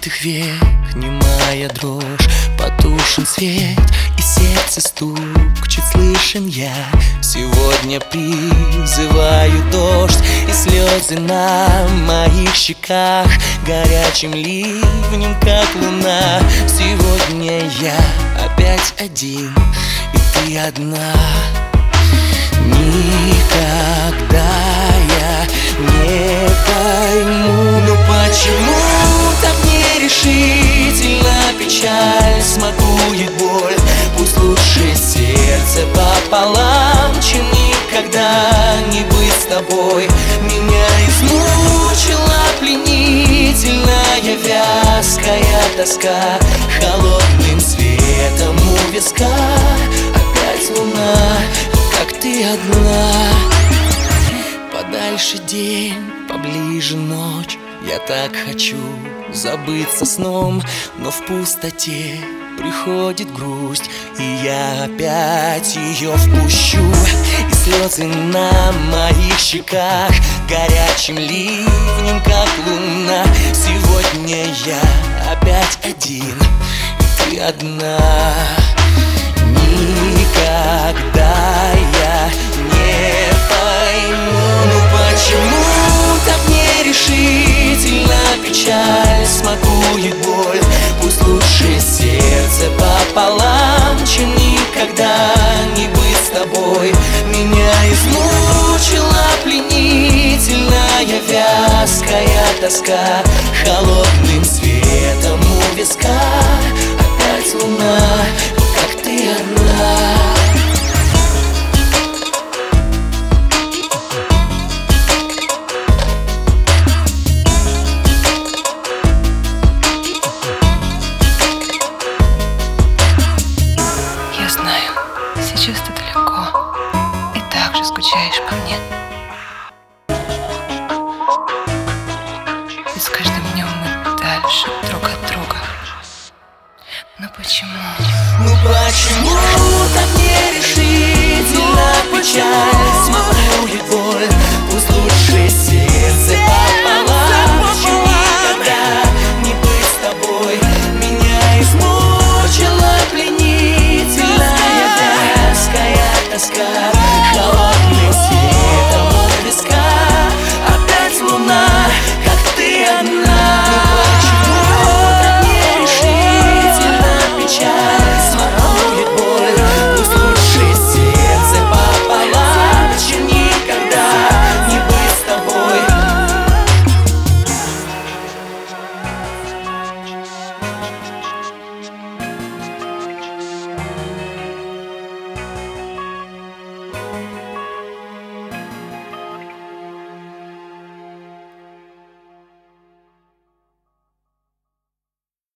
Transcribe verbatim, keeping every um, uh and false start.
забытых век немая дрожь, потушен свет и сердце стук чуть слышен я. Сегодня призываю дождь, и слезы на моих щеках горячим ливнем, как луна. Сегодня я опять один, и ты одна. Никогда я не пойму, ну почему так нерешительно печаль смакует боль. Пусть лучше сердце пополам, чем никогда не быть с тобой. Меня измучила пленительная вязкая тоска, холодным светом у виска опять луна, как ты одна. Подальше день, поближе ночь, я так хочу забыться сном, но в пустоте приходит грусть, и я опять ее впущу. И слезы на моих щеках горячим ливнем, как луна. Сегодня я опять один, и ты одна. Никогда я не пойму, ну почему так нерешительно печаль смакует боль. Пусть лучше сердце пополам, чем никогда не быть с тобой. Меня измучила пленительная вязкая тоска, холодным светом у виска опять луна, как ты одна. Я знаю, сейчас ты далеко и так же скучаешь по мне. И с каждым днем мы дальше друг от друга. Но почему? Ну почему